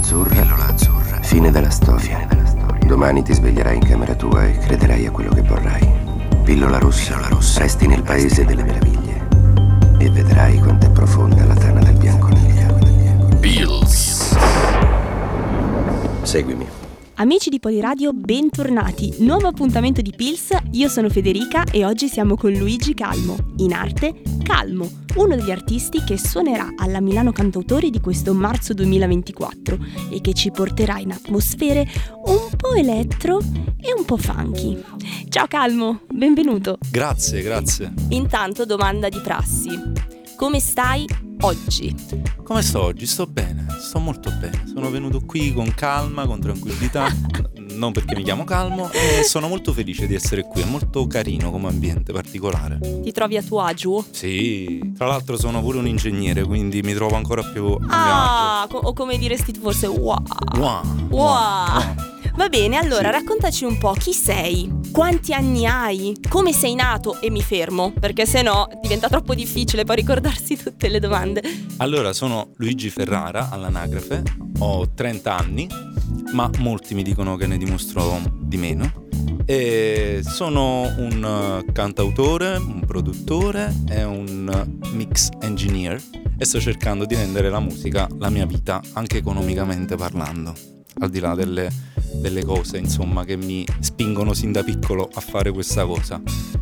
Pillola azzurra. Fine della storia. Domani ti sveglierai in camera tua e crederai a quello che vorrai. Pillola rossa. Resti nel paese delle meraviglie e vedrai quanto è profonda la tana del bianconiglio. Pills. Seguimi. Amici di Poliradio, bentornati. Nuovo appuntamento di Pills. Io sono Federica e oggi siamo con Luigi Calmo, in arte Calmo, uno degli artisti che suonerà alla Milano Cantautori di questo marzo 2024 e che ci porterà in atmosfere un po' elettro e un po' funky. Ciao Calmo, benvenuto. Grazie. Intanto domanda di prassi. Come stai oggi? Come sto oggi? Sto bene, sto molto bene. Sono venuto qui con calma, con tranquillità, non perché mi chiamo Calmo, e sono molto felice di essere qui. È molto carino come ambiente particolare. Ti trovi a tuo agio? Sì, tra l'altro sono pure un ingegnere, quindi mi trovo ancora più a mio agio. O come diresti tu forse wow. Wow. Va bene, allora Sì. raccontaci un po' chi sei, quanti anni hai, come sei nato e mi fermo, perché sennò diventa troppo difficile poi ricordarsi tutte le domande. Allora, sono Luigi Ferrara all'anagrafe, ho 30 anni, ma molti mi dicono che ne dimostro di meno. E sono un cantautore, un produttore e un mix engineer e sto cercando di rendere la musica la mia vita, anche economicamente parlando, al di là delle cose insomma che mi spingono sin da piccolo a fare questa cosa.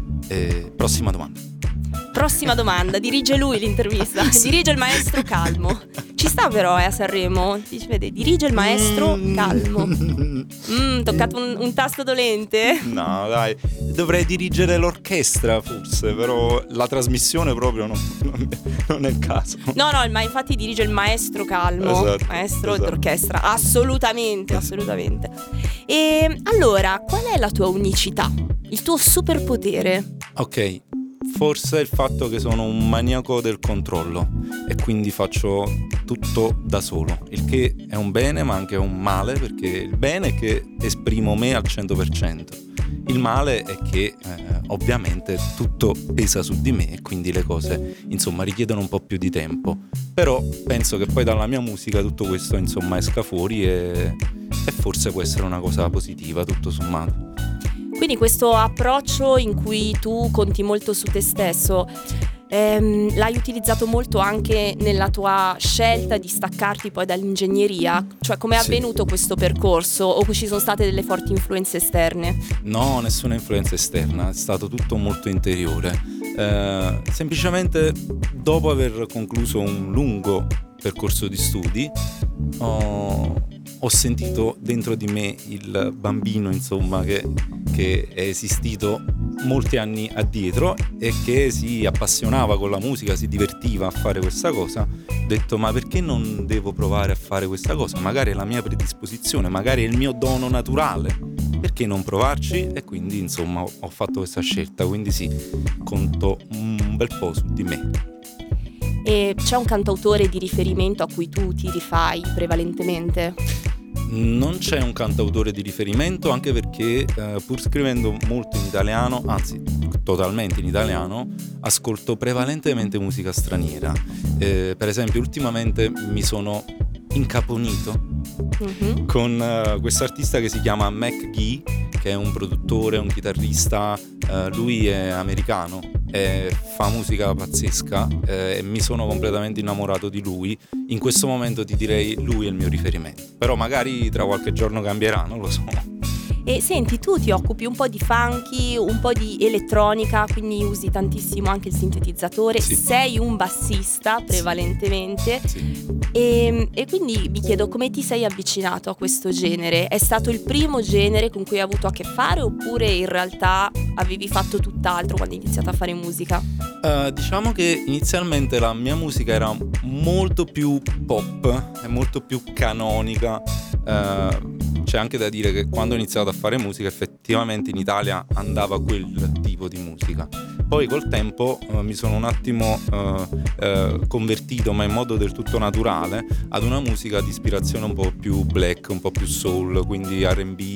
Prossima domanda, dirige lui l'intervista, Sì. dirige il maestro Calmo. Ci sta però a Sanremo, dice, vede, dirige il maestro Calmo. Toccato un tasto dolente? No, dai, dovrei dirigere l'orchestra forse, però la trasmissione proprio non è il caso. No, ma infatti dirige il maestro Calmo, Esatto, maestro esatto. d'orchestra, assolutamente. E allora, qual è la tua unicità? Il tuo superpotere? Ok, forse il fatto che sono un maniaco del controllo e quindi faccio tutto da solo, il che è un bene ma anche un male, perché il bene è che esprimo me al 100%, il male è che ovviamente tutto pesa su di me e quindi le cose insomma richiedono un po' più di tempo, però penso che poi dalla mia musica tutto questo insomma esca fuori e forse può essere una cosa positiva tutto sommato. Quindi questo approccio in cui tu conti molto su te stesso, l'hai utilizzato molto anche nella tua scelta di staccarti poi dall'ingegneria? Cioè come è Sì. avvenuto questo percorso o ci sono state delle forti influenze esterne? No, nessuna influenza esterna, è stato tutto molto interiore. Semplicemente dopo aver concluso un lungo percorso di studi ho sentito dentro di me il bambino insomma che è esistito molti anni addietro e che si appassionava con la musica, si divertiva a fare questa cosa. Ho detto ma perché non devo provare a fare questa cosa? Magari è la mia predisposizione, magari è il mio dono naturale, perché non provarci? E quindi insomma ho fatto questa scelta, quindi sì, conto un bel po' su di me. E c'è un cantautore di riferimento a cui tu ti rifai prevalentemente? Non c'è un cantautore di riferimento, anche perché pur scrivendo molto in italiano, anzi totalmente in italiano, ascolto prevalentemente musica straniera. Per esempio ultimamente mi sono incaponito con questo artista che si chiama McGee, che è un produttore, un chitarrista, lui è americano e fa musica pazzesca e mi sono completamente innamorato di lui. In questo momento ti direi lui è il mio riferimento, però magari tra qualche giorno cambierà, non lo so. E senti, tu ti occupi un po' di funky, un po' di elettronica, quindi usi tantissimo anche il sintetizzatore, Sì. sei un bassista prevalentemente. Sì. E quindi mi chiedo come ti sei avvicinato a questo genere? È stato il primo genere con cui hai avuto a che fare oppure in realtà avevi fatto tutt'altro quando hai iniziato a fare musica? Diciamo che inizialmente la mia musica era molto più pop e molto più canonica. C'è anche da dire che quando ho iniziato a fare musica effettivamente in Italia andava quel tipo di musica. Poi col tempo mi sono un attimo convertito, ma in modo del tutto naturale, ad una musica di ispirazione un po' più black, un po' più soul, quindi R&B,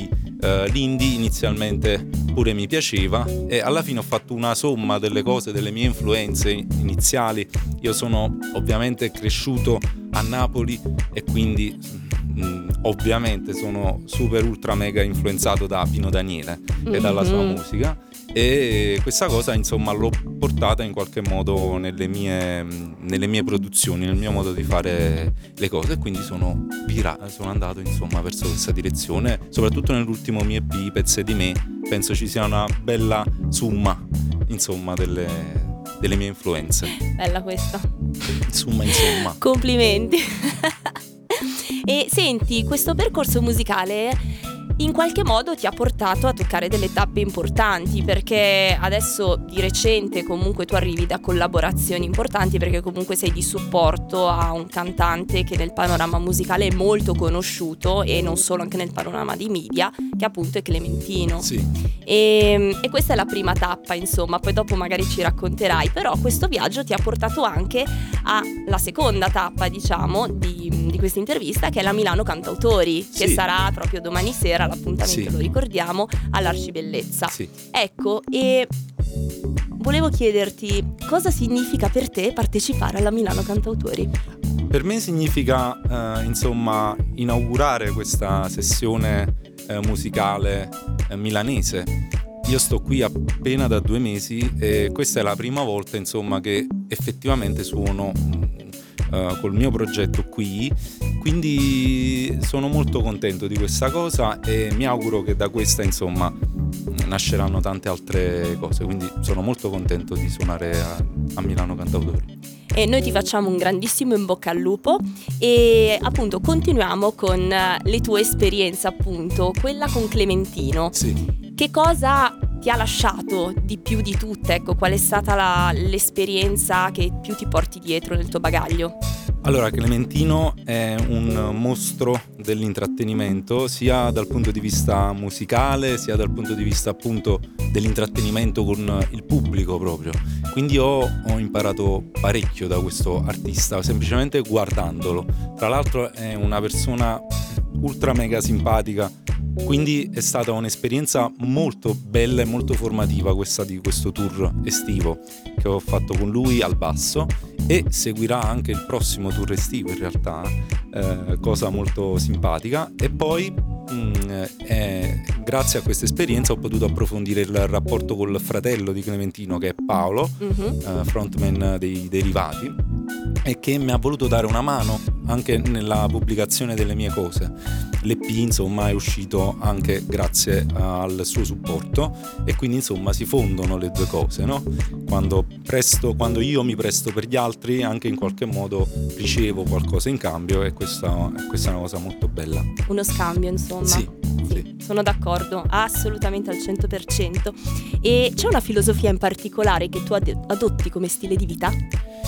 L'indie inizialmente pure mi piaceva, e alla fine ho fatto una somma delle cose, delle mie influenze iniziali. Io sono ovviamente cresciuto a Napoli e quindi ovviamente sono super ultra mega influenzato da Pino Daniele e dalla sua musica, e questa cosa insomma l'ho portata in qualche modo nelle mie produzioni, nel mio modo di fare le cose, e quindi sono andato insomma verso questa direzione. Soprattutto nell'ultimo mio EP, Pezze di me, penso ci sia una bella summa insomma delle mie influenze. Bella questa. Insomma. Complimenti. E senti, questo percorso musicale in qualche modo ti ha portato a toccare delle tappe importanti, perché adesso di recente comunque tu arrivi da collaborazioni importanti, perché comunque sei di supporto a un cantante che nel panorama musicale è molto conosciuto, e non solo, anche nel panorama di media, che appunto è Clementino. Sì. E questa è la prima tappa, insomma, poi dopo magari ci racconterai, però questo viaggio ti ha portato anche alla seconda tappa, diciamo, di questa intervista, che è la Milano Cantautori, che sarà proprio domani sera, l'appuntamento lo ricordiamo, all'Arcibellezza. Sì. Ecco, e volevo chiederti cosa significa per te partecipare alla Milano Cantautori? Per me significa insomma inaugurare questa sessione musicale milanese. Io sto qui appena da 2 mesi e questa è la prima volta insomma che effettivamente suono col mio progetto qui, quindi sono molto contento di questa cosa e mi auguro che da questa insomma nasceranno tante altre cose, quindi sono molto contento di suonare a Milano Cantautori. E noi ti facciamo un grandissimo in bocca al lupo, e appunto continuiamo con le tue esperienze, appunto quella con Clementino. Sì. Che cosa ti ha lasciato di più di tutte? Ecco, qual è stata l'esperienza che più ti porti dietro nel tuo bagaglio? Allora, Clementino è un mostro dell'intrattenimento, sia dal punto di vista musicale, sia dal punto di vista appunto dell'intrattenimento con il pubblico proprio. Quindi ho imparato parecchio da questo artista, semplicemente guardandolo. Tra l'altro è una persona ultra mega simpatica, quindi è stata un'esperienza molto bella e molto formativa questa di questo tour estivo che ho fatto con lui al basso, e seguirà anche il prossimo tour estivo in realtà, cosa molto simpatica. E poi grazie a questa esperienza ho potuto approfondire il rapporto col fratello di Clementino, che è Paolo, frontman dei Derivati, e che mi ha voluto dare una mano anche nella pubblicazione delle mie cose. L'EP insomma è uscito anche grazie al suo supporto, e quindi insomma si fondono le due cose, no? Quando io mi presto per gli altri, anche in qualche modo ricevo qualcosa in cambio, e questa è una cosa molto bella. Uno scambio insomma. Sì. Sono d'accordo, assolutamente al 100%. E c'è una filosofia in particolare che tu adotti come stile di vita?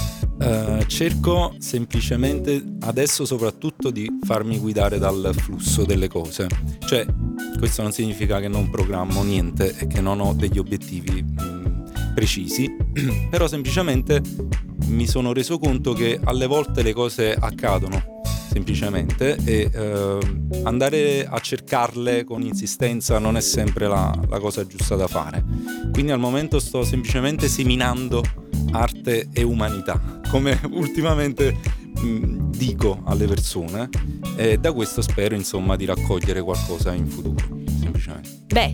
Cerco semplicemente adesso soprattutto di farmi guidare dal flusso delle cose, cioè questo non significa che non programmo niente e che non ho degli obiettivi precisi, però semplicemente mi sono reso conto che alle volte le cose accadono semplicemente, e andare a cercarle con insistenza non è sempre la cosa giusta da fare. Quindi al momento sto semplicemente seminando arte e umanità, come ultimamente dico alle persone, e da questo spero insomma di raccogliere qualcosa in futuro, semplicemente.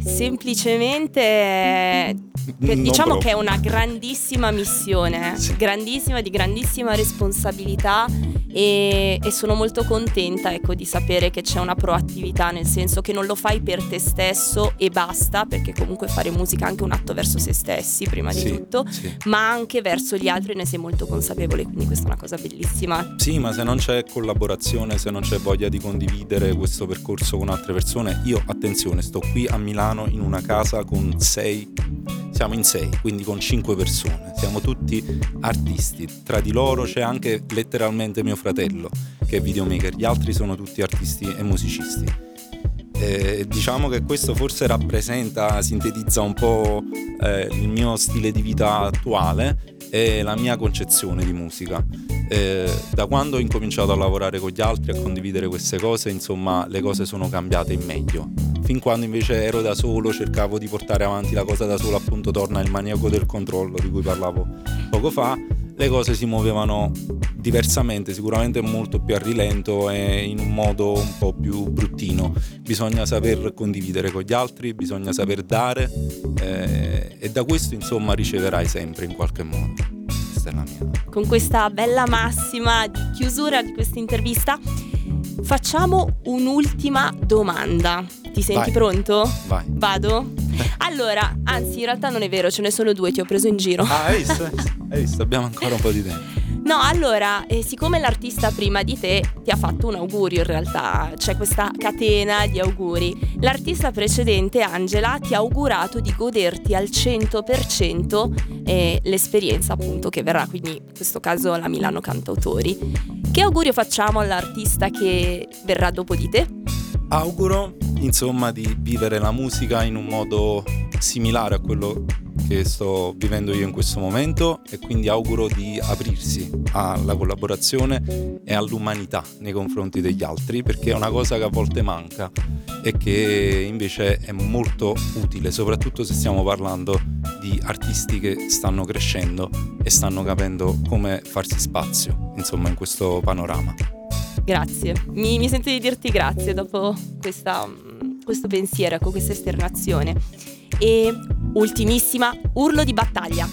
Semplicemente diciamo che è una grandissima missione, sì. Di grandissima responsabilità, e sono molto contenta, ecco, di sapere che c'è una proattività, nel senso che non lo fai per te stesso e basta, perché comunque fare musica è anche un atto verso se stessi prima di tutto, ma anche verso gli altri, ne sei molto consapevole, quindi questa è una cosa bellissima. Sì, ma se non c'è collaborazione, se non c'è voglia di condividere questo percorso con altre persone, io, attenzione, sto qui a Milano in una casa con 6, siamo in 6, quindi con 5 persone, siamo tutti artisti, tra di loro c'è anche letteralmente mio fratello che è videomaker, gli altri sono tutti artisti e musicisti. Diciamo che questo forse sintetizza un po' il mio stile di vita attuale e la mia concezione di musica. Da quando ho incominciato a lavorare con gli altri, a condividere queste cose, insomma le cose sono cambiate in meglio. fin quando invece ero da solo, cercavo di portare avanti la cosa da solo, appunto torna il maniaco del controllo di cui parlavo poco fa, le cose si muovevano diversamente, sicuramente molto più a rilento e in un modo un po' più bruttino. Bisogna saper condividere con gli altri, bisogna saper dare, e da questo insomma riceverai sempre in qualche modo. Questa è la mia. Con questa bella massima di chiusura di questa intervista facciamo un'ultima domanda. Ti senti pronto? Vai. Vado? Allora, anzi in realtà non è vero, ce ne sono due, ti ho preso in giro. Hai visto? Hai visto? Abbiamo ancora un po' di tempo. No, allora, siccome l'artista prima di te ti ha fatto un augurio, in realtà c'è questa catena di auguri. L'artista precedente, Angela, ti ha augurato di goderti al 100% l'esperienza appunto che verrà, quindi in questo caso la Milano Cantautori. Che augurio facciamo all'artista che verrà dopo di te? Auguro insomma di vivere la musica in un modo similare a quello che sto vivendo io in questo momento, e quindi auguro di aprirsi alla collaborazione e all'umanità nei confronti degli altri, perché è una cosa che a volte manca e che invece è molto utile, soprattutto se stiamo parlando di artisti che stanno crescendo e stanno capendo come farsi spazio, insomma, in questo panorama. Grazie, mi sento di dirti grazie dopo questo pensiero, ecco, questa esternazione. E ultimissima, urlo di battaglia.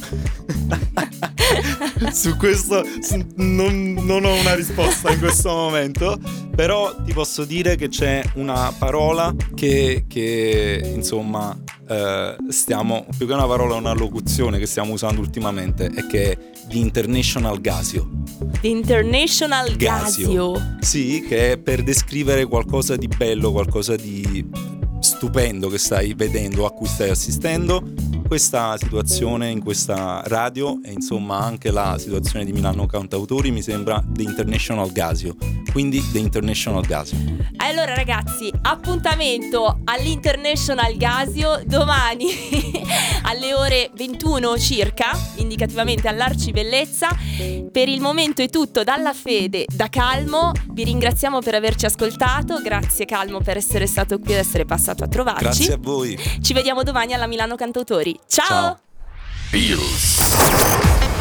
Su questo non ho una risposta in questo momento, però ti posso dire che c'è una parola che insomma stiamo, più che una parola, una locuzione che stiamo usando ultimamente, e che è The International Gasio. The International Gasio. Sì, che è per descrivere qualcosa di bello, qualcosa di stupendo che stai vedendo, a cui stai assistendo. Questa situazione in questa radio e insomma anche la situazione di Milano Cantautori mi sembra The International Gasio, quindi The International Gasio. Allora ragazzi, appuntamento all'International Gasio domani alle ore 21 circa, indicativamente all'Arci Bellezza. Per il momento è tutto dalla Fede, da Calmo. Vi ringraziamo per averci ascoltato, grazie Calmo per essere stato qui ed essere passato a trovarci. Grazie a voi. Ci vediamo domani alla Milano Cantautori. Ciao! Ciao.